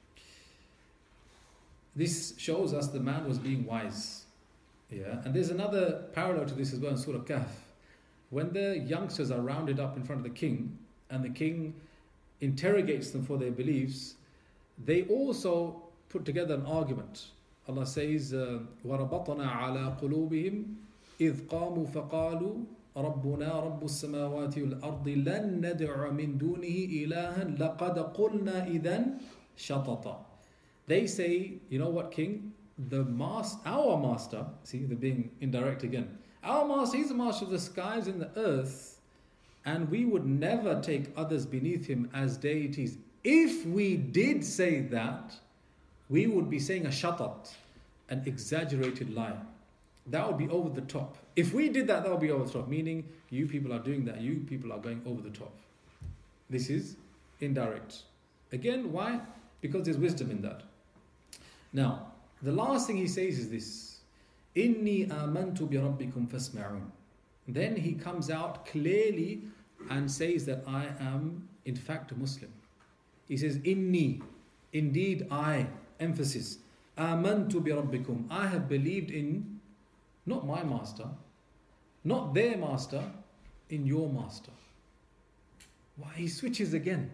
This shows us the man was being wise. Yeah, and there's another parallel to this as well in Surah Kahf. When the youngsters are rounded up in front of the king, and the king interrogates them for their beliefs, they also put together an argument. Allah says, وَرَبَطْنَا عَلَىٰ قُلُوبِهِمْ إِذْ قَامُوا فَقَالُوا رَبُّنَا رَبُّ السَّمَاوَاتِ وَالْأَرْضِ لَن نَّدْعُ مِن دُونِهِ إِلَهًا لَقَدْ قُلْنَا إِذًا shatata. They say, you know what, king? The mas- our master, see, they're being indirect again. Our master, he's the master of the skies and the earth, and we would never take others beneath him as deities. If we did say that, we would be saying a shatat, an exaggerated lie. That would be over the top. If we did that, that would be over the top, meaning you people are doing that, you people are going over the top. This is indirect. Again, why? Because there's wisdom in that. Now, the last thing he says is this: Inni amantu bi rabbikum fasma'un. Then he comes out clearly and says that I am in fact a Muslim. He says, Inni, indeed I, emphasis, amantu bi rabbikum. I have believed in, not my master, not their master, in your master. Why? He switches again.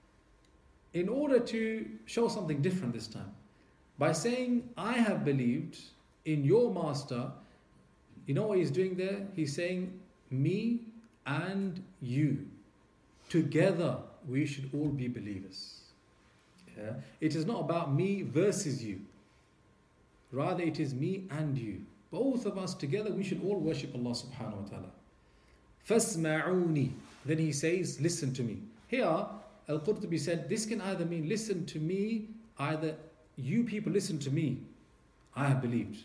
In order to show something different this time. By saying, I have believed in your master, you know what he's doing there? He's saying, me and you, together we should all be believers. Yeah? It is not about me versus you. Rather, it is me and you. Both of us together, we should all worship Allah subhanahu wa ta'ala. Fasma'uni. Then he says, listen to me. Here, Al-Qurtubi said, this can either mean listen to me, either you people listen to me, I have believed.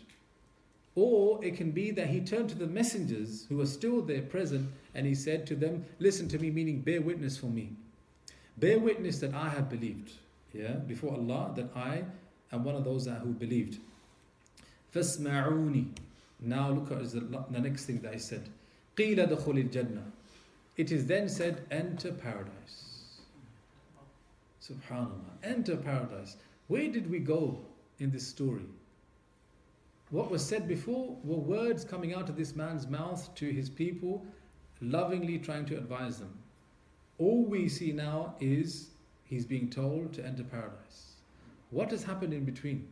Or it can be that he turned to the messengers who were still there present and he said to them, listen to me, meaning bear witness for me. Bear witness that I have believed. Yeah, before Allah, that I am one of those that who believed. Fasma'uni. Now look at the, the next thing that I said. Qila dakhulil jannah. It is then said, enter paradise. Subhanallah. Enter paradise. Where did we go in this story? What was said before were words coming out of this man's mouth to his people, lovingly trying to advise them. All we see now is he's being told to enter paradise. What has happened in between?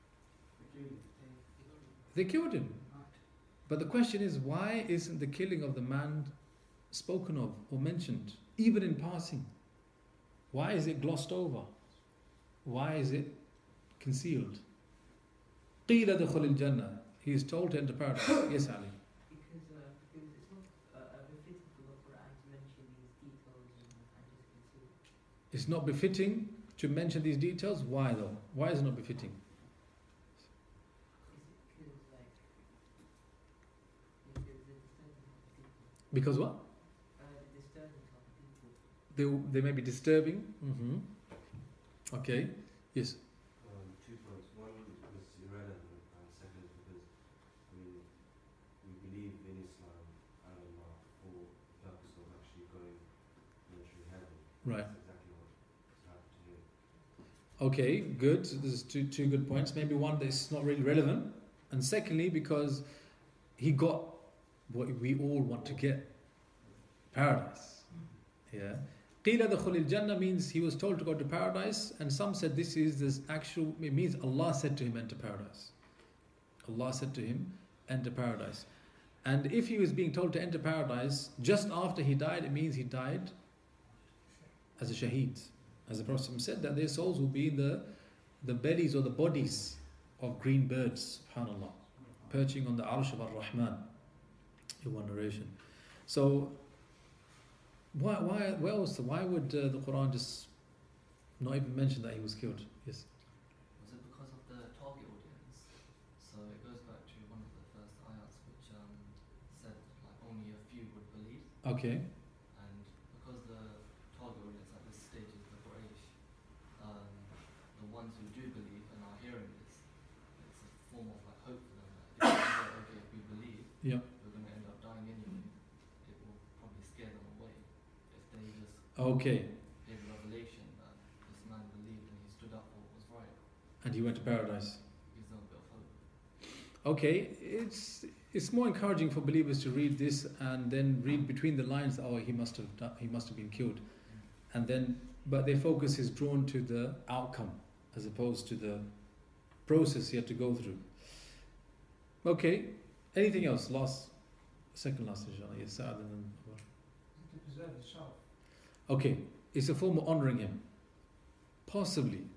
They killed him. But the question is, why isn't the killing of the man spoken of or mentioned, even in passing? Why is it glossed over? Why is it concealed? قِيلَ دَخُلِ الْجَنَّةِ. He is told to enter paradise. Yes, Ali. Because, uh, because it's not uh, uh, befitting for the Quran to mention these details and, and just conceal it. It's not befitting to mention these details. Why though? Why is it not befitting? Because what? Uh, the disturbance of people. They, they may be disturbing. Mm-hmm. Okay. Yes. Um, two points. One is irrelevant, and second is because I mean, we believe in Islam and Allah for the purpose of actually going into heaven. Right. That's exactly what's happened to him. Okay, good. So there's two two good points. Maybe one that's not really relevant, and secondly, because he got what we all want to get, paradise. Yeah. قِيلَ دَخُلِ الْجَنَّةِ means he was told to go to paradise, and some said this is this actual, it means Allah said to him, enter paradise. Allah said to him, enter paradise. And if he was being told to enter paradise just after he died, it means he died as a shaheed. As the Prophet said, that their souls will be in the, the bellies or the bodies of green birds, subhanAllah, perching on the arsh of Ar-Rahman, in one narration. So, why, why, why, else, why would uh, the Quran just not even mention that he was killed? Yes. Was it because of the target audience? So it goes back to one of the first ayats which um, said like only a few would believe. Okay. And because the target audience at this stage is the Quraysh, um, the ones who do believe and are hearing this, it's a form of like hope for them that if they know, okay, if we believe, yeah, we're going to end up dying anyway, it will probably scare them away. If they just okay. hear the revelation that this man believed and he stood up for what was right, And he went to paradise. gives them a bit of hope. Okay, it's it's more encouraging for believers to read this and then read between the lines. Oh, he must have done, he must have been killed, and then but their focus is drawn to the outcome as opposed to the process he had to go through. Okay, anything else? Last, second last, inshallah. Yes, Sa'ad and then. To preserve the sharp. Okay, it's a form of honoring him. Possibly,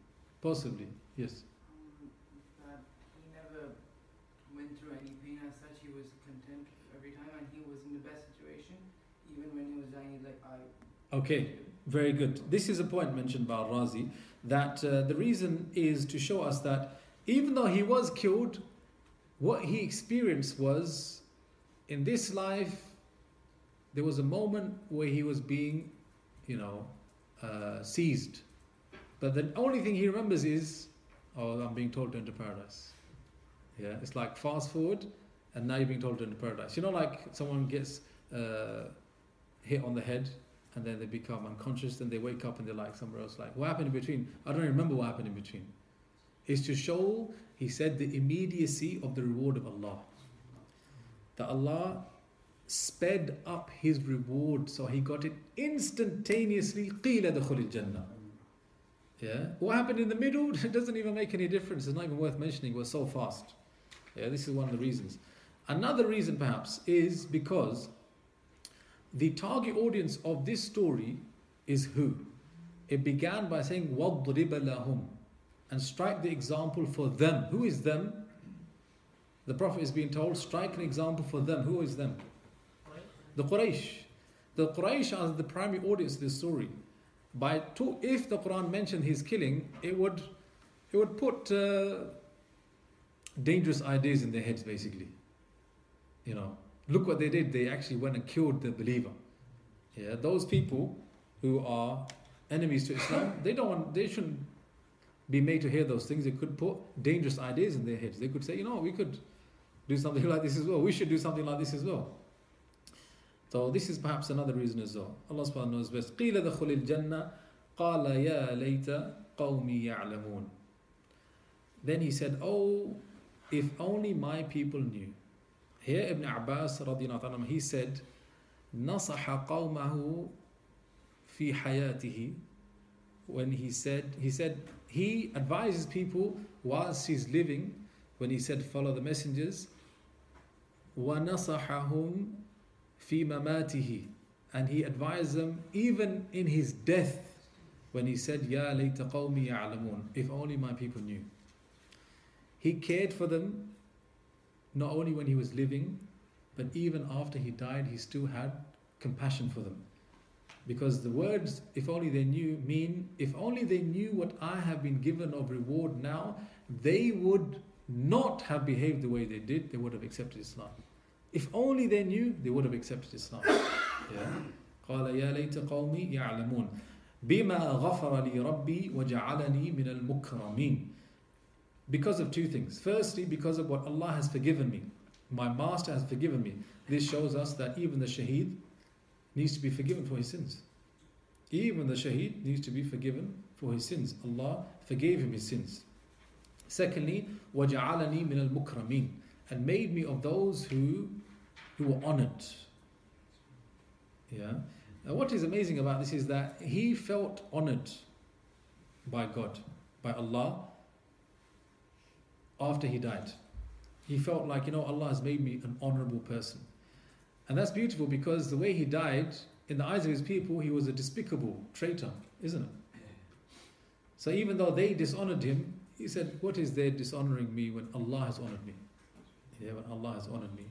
Possibly, yes. Um, that he never went through any pain as such. He was content every time, and he was in the best situation. Even when he was dying, he's like, I. Okay, very good. This is a point mentioned by Al-Razi, that uh, the reason is to show us that even though he was killed, what he experienced was, in this life, there was a moment where he was being, you know, uh, seized. But the only thing he remembers is, oh, I'm being told to enter paradise. Yeah, it's like fast forward, and now you're being told to enter paradise. You know, like someone gets uh, hit on the head, and then they become unconscious, then they wake up and they're like somewhere else. Like, what happened in between? I don't remember what happened in between. It's to show, he said, the immediacy of the reward of Allah. That Allah sped up his reward, so he got it instantaneously. قِيلَ دَخُلِ الْجَنَّةِ. Yeah. What happened in the middle? It doesn't even make any difference. It's not even worth mentioning. It was so fast. Yeah, this is one of the reasons. Another reason, perhaps, is because the target audience of this story is who? It began by saying وَضْرِبَ لَهُمْ, and strike the example for them. Who is them? The Prophet is being told, strike an example for them. Who is them? The Quraysh. The Quraysh are the primary audience of this story. By to, if the Quran mentioned his killing, it would it would put uh, dangerous ideas in their heads, basically. You know, look what they did. They actually went and killed the believer. Yeah, those people who are enemies to Islam, they don't want, they shouldn't be made to hear those things. They could put dangerous ideas in their heads. They could say, you know, we could do something like this as well. We should do something like this as well. So this is perhaps another reason as well. Allah subhanahu wa ta'ala knows best. قِيلَ دَخُلِ الْجَنَّةِ قَالَ يَا لَيْتَ قَوْمِي يَعْلَمُونَ. Then he said, oh, if only my people knew. Here Ibn Abbas radiyallahu anhu, he said, نَصَحَ قَوْمَهُ فِي حَيَاتِهِ. When he said, he said, he advises people whilst he's living, when he said, follow the messengers. وَنَصَحَهُمْ fi mamatihi, and he advised them even in his death when he said, Ya layta qawmi ya'lamun, if only my people knew. He cared for them not only when he was living, but even after he died, he still had compassion for them. Because the words, if only they knew, mean, if only they knew what I have been given of reward now, they would not have behaved the way they did, they would have accepted Islam. If only they knew, they would have accepted Islam. قال يا ليت قومي يعلمون بما غفر لي ربي وجعلني من المكرمين. Because of two things. Firstly, because of what Allah has forgiven me. My Master has forgiven me. This shows us that even the shaheed needs to be forgiven for his sins. Even the shaheed needs to be forgiven for his sins. Allah forgave him his sins. Secondly, وجعلني من المكرمين, and made me of those who who were honored. Yeah. Now what is amazing about this is that he felt honored by God, by Allah, after he died. He felt like, you know, Allah has made me an honorable person. And that's beautiful because the way he died, in the eyes of his people, he was a despicable traitor, isn't it? So even though they dishonored him, he said, what is there dishonoring me when Allah has honored me? Yeah, when Allah has honored me.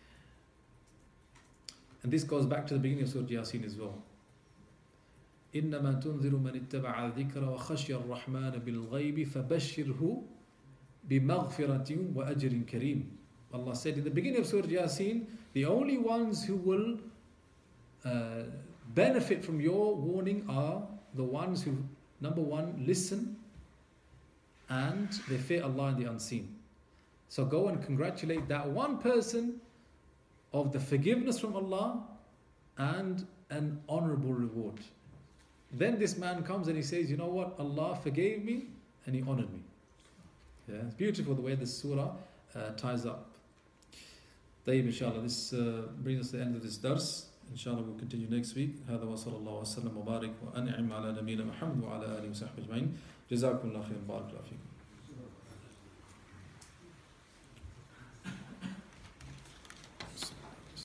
And this goes back to the beginning of Surah Yasin as well. إِنَّمَا تُنذِرُ مَنِ اتَّبَعَ الذِّكْرَ وَخَشْيَ الرَّحْمَنَ بِالْغَيْبِ فَبَشِّرْهُ بِمَغْفِرَةٍ وَأَجْرٍ كَرِيمٍ. Allah said in the beginning of Surah Yasin, the only ones who will uh, benefit from your warning are the ones who, number one, listen and they fear Allah in the unseen. So go and congratulate that one person of the forgiveness from Allah and an honorable reward. Then this man comes and he says, you know what, Allah forgave me and he honored me. Yeah, it's beautiful the way this surah uh, ties up. طيب inshallah, this uh, brings us to the end of this dars. Inshallah we'll continue next week. هذا وصلى الله وسلم وبارك وأنعم على نبينا محمد وعلى آله وصحبه أجمعين. جزاكم الله خيرا بارك الله فيكم.